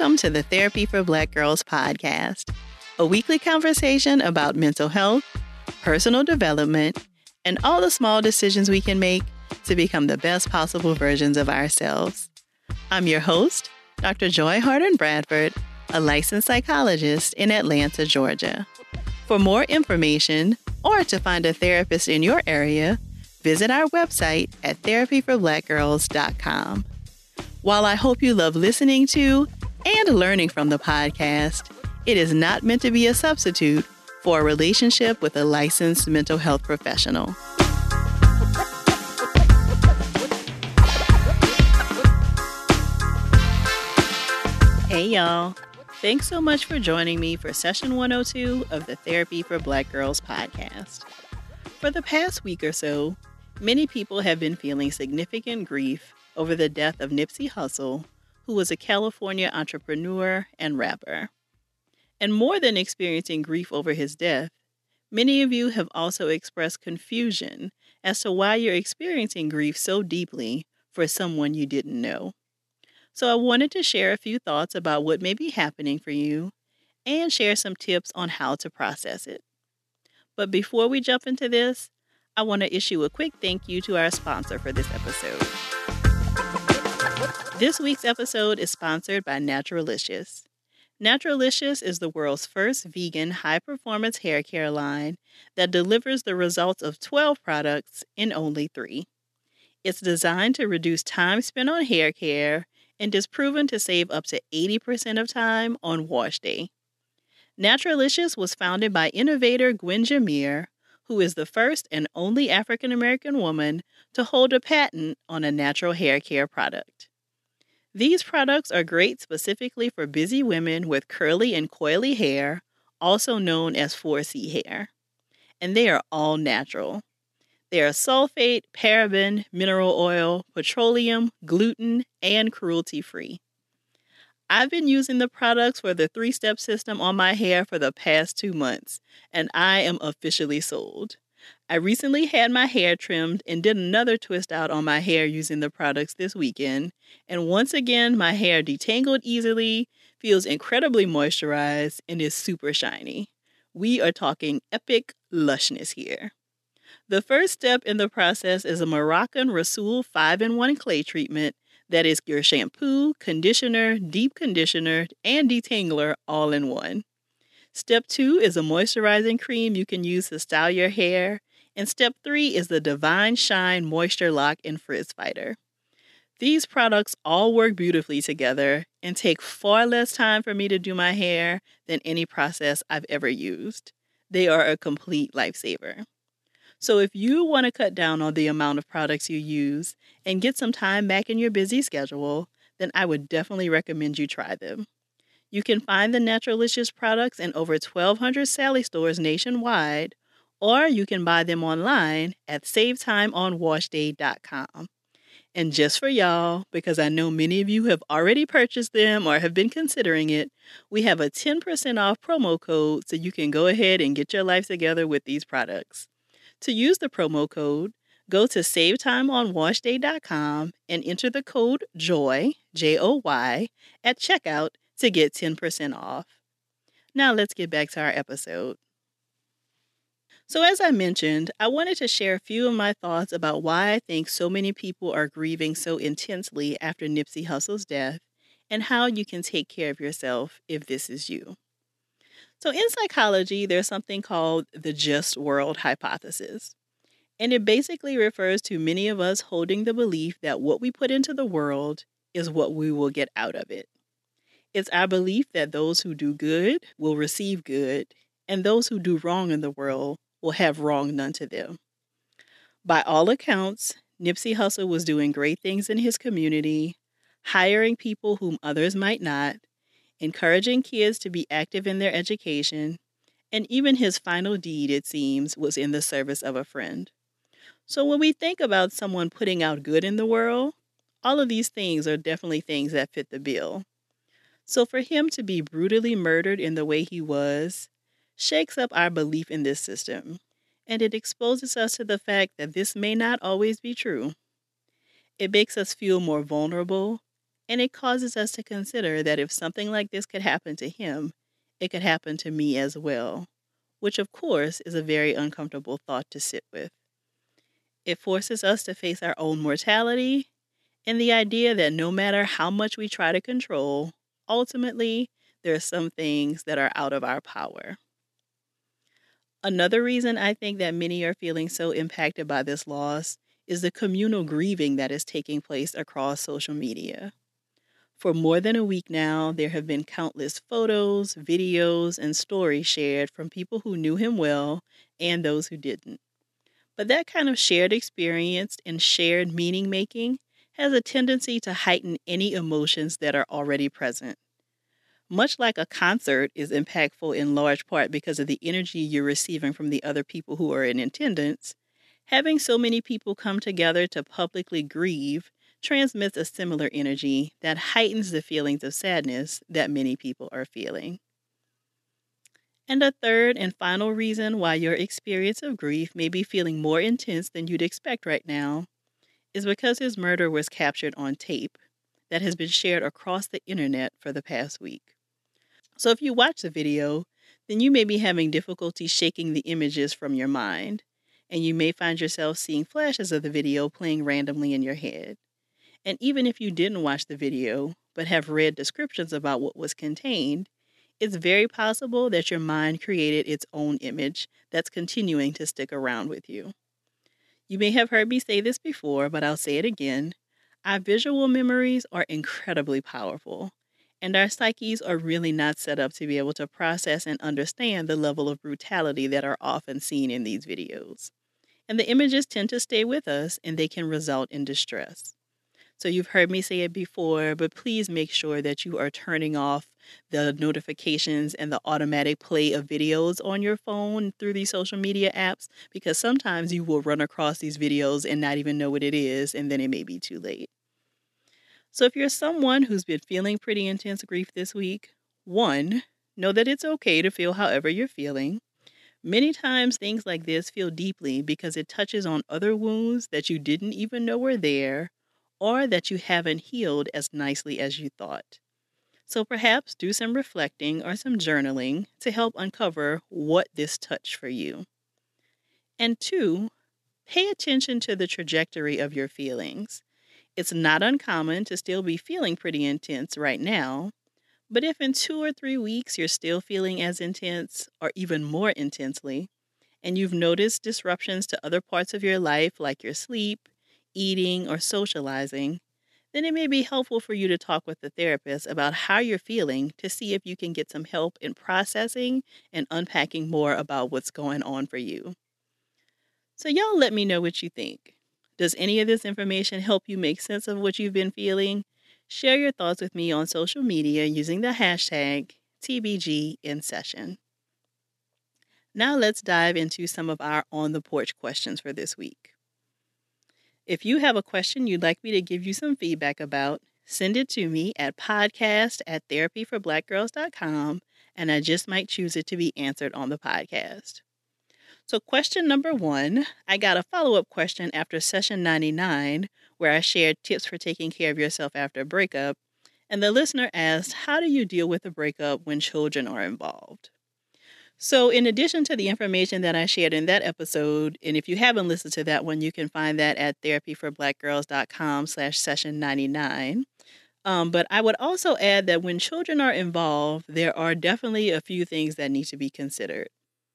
Welcome to the Therapy for Black Girls podcast, a weekly conversation about mental health, personal development, and all the small decisions we can make to become the best possible versions of ourselves. I'm your host, Dr. Joy Harden Bradford, a licensed psychologist in Atlanta, Georgia. For more information or to find a therapist in your area, visit our website at therapyforblackgirls.com. While I hope you love listening to and learning from the podcast, it is not meant to be a substitute for a relationship with a licensed mental health professional. Hey y'all, thanks so much for joining me for session 102 of the Therapy for Black Girls podcast. For the past week or so, many people have been feeling significant grief over the death of Nipsey Hussle, who was a California entrepreneur and rapper. And more than experiencing grief over his death, many of you have also expressed confusion as to why you're experiencing grief so deeply for someone you didn't know. So I wanted to share a few thoughts about what may be happening for you and share some tips on how to process it. But before we jump into this, I want to issue a quick thank you to our sponsor for this episode. This week's episode is sponsored by Naturalicious. Naturalicious is the world's first vegan high-performance hair care line that delivers the results of 12 products in only 3. It's designed to reduce time spent on hair care and is proven to save up to 80% of time on wash day. Naturalicious was founded by innovator Gwen Jameer, who is the first and only African-American woman to hold a patent on a natural hair care product. These products are great specifically for busy women with curly and coily hair, also known as 4C hair. And they are all natural. They are sulfate, paraben, mineral oil, petroleum, gluten, and cruelty-free. I've been using the products for the 3-step system on my hair for the past 2 months, and I am officially sold. I recently had my hair trimmed and did another twist out on my hair using the products this weekend, and once again, my hair detangled easily, feels incredibly moisturized, and is super shiny. We are talking epic lushness here. The first step in the process is a Moroccan Rasoul 5-in-1 clay treatment that is your shampoo, conditioner, deep conditioner, and detangler all in one. Step 2 is a moisturizing cream you can use to style your hair. And step 3 is the Divine Shine Moisture Lock and Frizz Fighter. These products all work beautifully together and take far less time for me to do my hair than any process I've ever used. They are a complete lifesaver. So if you want to cut down on the amount of products you use and get some time back in your busy schedule, then I would definitely recommend you try them. You can find the Naturalicious products in over 1,200 Sally stores nationwide, or you can buy them online at SaveTimeOnWashDay.com. And just for y'all, because I know many of you have already purchased them or have been considering it, we have a 10% off promo code so you can go ahead and get your life together with these products. To use the promo code, go to SaveTimeOnWashDay.com and enter the code JOY, J-O-Y, at checkout to get 10% off. Now let's get back to our episode. So as I mentioned, I wanted to share a few of my thoughts about why I think so many people are grieving so intensely after Nipsey Hussle's death and how you can take care of yourself if this is you. So in psychology, there's something called the just world hypothesis. And it basically refers to many of us holding the belief that what we put into the world is what we will get out of it. It's our belief that those who do good will receive good, and those who do wrong in the world will have wrong done to them. By all accounts, Nipsey Hussle was doing great things in his community, hiring people whom others might not, encouraging kids to be active in their education, and even his final deed, it seems, was in the service of a friend. So when we think about someone putting out good in the world, all of these things are definitely things that fit the bill. So for him to be brutally murdered in the way he was shakes up our belief in this system, and it exposes us to the fact that this may not always be true. It makes us feel more vulnerable And it causes us to consider that if something like this could happen to him, it could happen to me as well, which of course is a very uncomfortable thought to sit with. It forces us to face our own mortality and the idea that no matter how much we try to control, ultimately, there are some things that are out of our power. Another reason I think that many are feeling so impacted by this loss is the communal grieving that is taking place across social media. For more than a week now, there have been countless photos, videos, and stories shared from people who knew him well and those who didn't. But that kind of shared experience and shared meaning making has a tendency to heighten any emotions that are already present. Much like a concert is impactful in large part because of the energy you're receiving from the other people who are in attendance, having so many people come together to publicly grieve transmits a similar energy that heightens the feelings of sadness that many people are feeling. And a third and final reason why your experience of grief may be feeling more intense than you'd expect right now is because his murder was captured on tape that has been shared across the internet for the past week. So if you watch the video, then you may be having difficulty shaking the images from your mind, and you may find yourself seeing flashes of the video playing randomly in your head. And even if you didn't watch the video, but have read descriptions about what was contained, it's very possible that your mind created its own image that's continuing to stick around with you. You may have heard me say this before, but I'll say it again. Our visual memories are incredibly powerful, and our psyches are really not set up to be able to process and understand the level of brutality that are often seen in these videos. And the images tend to stay with us, and they can result in distress. So you've heard me say it before, but please make sure that you are turning off the notifications and the automatic play of videos on your phone through these social media apps, because sometimes you will run across these videos and not even know what it is, and then it may be too late. So if you're someone who's been feeling pretty intense grief this week, one, know that it's okay to feel however you're feeling. Many times things like this feel deeply because it touches on other wounds that you didn't even know were there, or that you haven't healed as nicely as you thought. So perhaps do some reflecting or some journaling to help uncover what this touched for you. And two, pay attention to the trajectory of your feelings. It's not uncommon to still be feeling pretty intense right now, but if in 2 or 3 weeks you're still feeling as intense or even more intensely, and you've noticed disruptions to other parts of your life like your sleep, eating, or socializing, then it may be helpful for you to talk with the therapist about how you're feeling to see if you can get some help in processing and unpacking more about what's going on for you. So y'all let me know what you think. Does any of this information help you make sense of what you've been feeling? Share your thoughts with me on social media using the hashtag TBGInSession. Now let's dive into some of our On the Porch questions for this week. If you have a question you'd like me to give you some feedback about, send it to me at podcast@therapyforblackgirls.com, and I just might choose it to be answered on the podcast. So question number 1, I got a follow-up question after session 99, where I shared tips for taking care of yourself after a breakup, and the listener asked, how do you deal with a breakup when children are involved? So in addition to the information that I shared in that episode, and if you haven't listened to that one, you can find that at therapyforblackgirls.com/session 99. But I would also add that when children are involved, there are definitely a few things that need to be considered.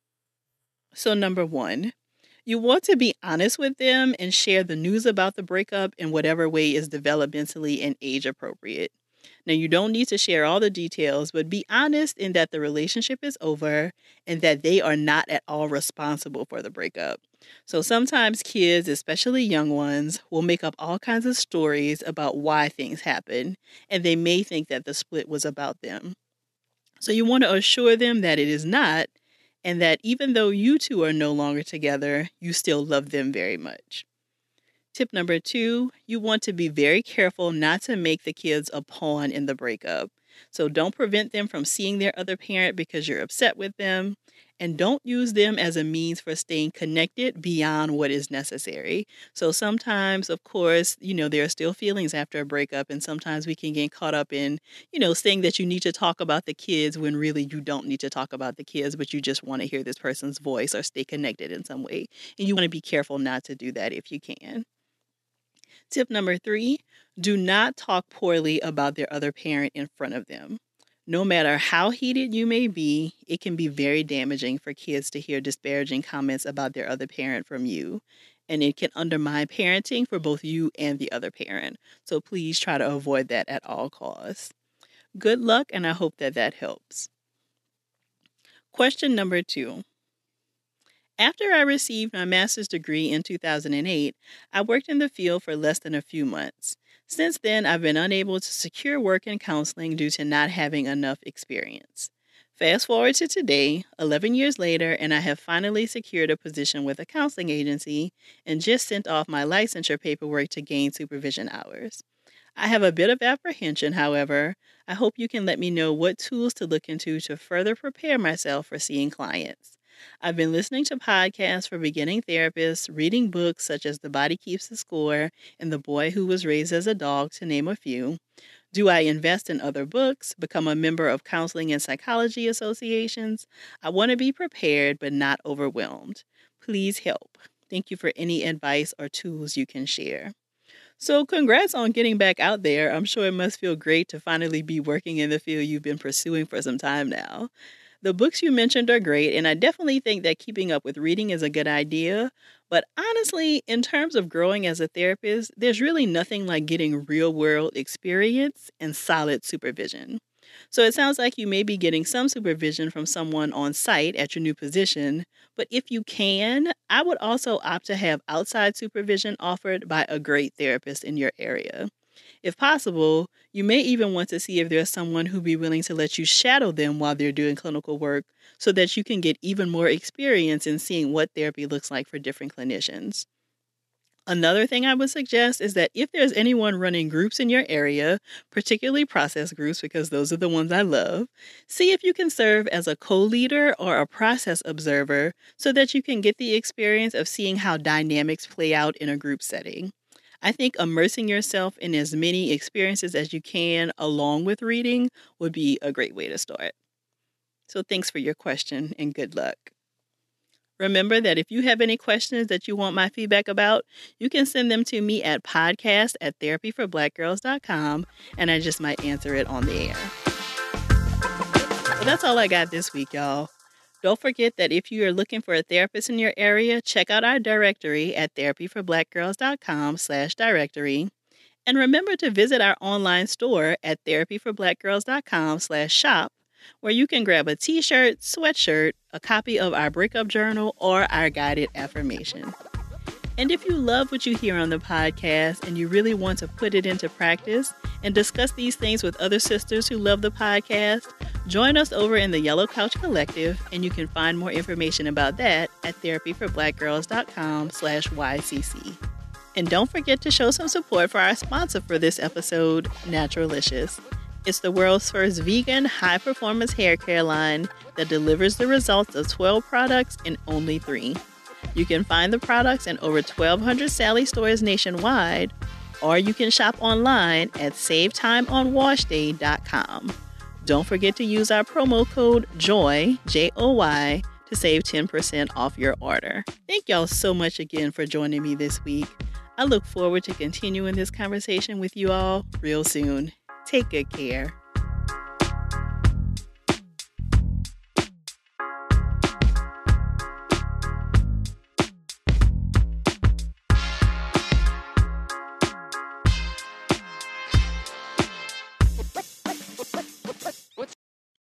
So number 1, you want to be honest with them and share the news about the breakup in whatever way is developmentally and age appropriate. Now, you don't need to share all the details, but be honest in that the relationship is over and that they are not at all responsible for the breakup. So sometimes kids, especially young ones, will make up all kinds of stories about why things happen, and they may think that the split was about them. So you want to assure them that it is not, and that even though you two are no longer together, you still love them very much. Tip number 2, you want to be very careful not to make the kids a pawn in the breakup. So don't prevent them from seeing their other parent because you're upset with them. And don't use them as a means for staying connected beyond what is necessary. So sometimes, of course, there are still feelings after a breakup, and sometimes we can get caught up in, saying that you need to talk about the kids when really you don't need to talk about the kids, but you just want to hear this person's voice or stay connected in some way. And you want to be careful not to do that if you can. Tip number 3, do not talk poorly about their other parent in front of them. No matter how heated you may be, it can be very damaging for kids to hear disparaging comments about their other parent from you, and it can undermine parenting for both you and the other parent. So please try to avoid that at all costs. Good luck, and I hope that helps. Question number 2. After I received my master's degree in 2008, I worked in the field for less than a few months. Since then, I've been unable to secure work in counseling due to not having enough experience. Fast forward to today, 11 years later, and I have finally secured a position with a counseling agency and just sent off my licensure paperwork to gain supervision hours. I have a bit of apprehension, however. I hope you can let me know what tools to look into to further prepare myself for seeing clients. I've been listening to podcasts for beginning therapists, reading books such as The Body Keeps the Score and The Boy Who Was Raised as a Dog, to name a few. Do I invest in other books, become a member of counseling and psychology associations? I want to be prepared but not overwhelmed. Please help. Thank you for any advice or tools you can share. So congrats on getting back out there. I'm sure it must feel great to finally be working in the field you've been pursuing for some time now. The books you mentioned are great, and I definitely think that keeping up with reading is a good idea. But honestly, in terms of growing as a therapist, there's really nothing like getting real-world experience and solid supervision. So it sounds like you may be getting some supervision from someone on site at your new position, but if you can, I would also opt to have outside supervision offered by a great therapist in your area. If possible, you may even want to see if there's someone who'd be willing to let you shadow them while they're doing clinical work so that you can get even more experience in seeing what therapy looks like for different clinicians. Another thing I would suggest is that if there's anyone running groups in your area, particularly process groups, because those are the ones I love, see if you can serve as a co-leader or a process observer so that you can get the experience of seeing how dynamics play out in a group setting. I think immersing yourself in as many experiences as you can along with reading would be a great way to start. So thanks for your question and good luck. Remember that if you have any questions that you want my feedback about, you can send them to me at podcast@therapyforblackgirls.com, and I just might answer it on the air. So that's all I got this week, y'all. Don't forget that if you are looking for a therapist in your area, check out our directory at therapyforblackgirls.com/directory. And remember to visit our online store at therapyforblackgirls.com/shop, where you can grab a t-shirt, sweatshirt, a copy of our breakup journal, or our guided affirmation. And if you love what you hear on the podcast and you really want to put it into practice and discuss these things with other sisters who love the podcast, join us over in the Yellow Couch Collective, and you can find more information about that at therapyforblackgirls.com/YCC. And don't forget to show some support for our sponsor for this episode, Naturalicious. It's the world's first vegan, high-performance hair care line that delivers the results of 12 products in only 3. You can find the products in over 1,200 Sally stores nationwide, or you can shop online at SaveTimeOnWashDay.com. Don't forget to use our promo code JOY, J-O-Y, to save 10% off your order. Thank y'all so much again for joining me this week. I look forward to continuing this conversation with you all real soon. Take good care.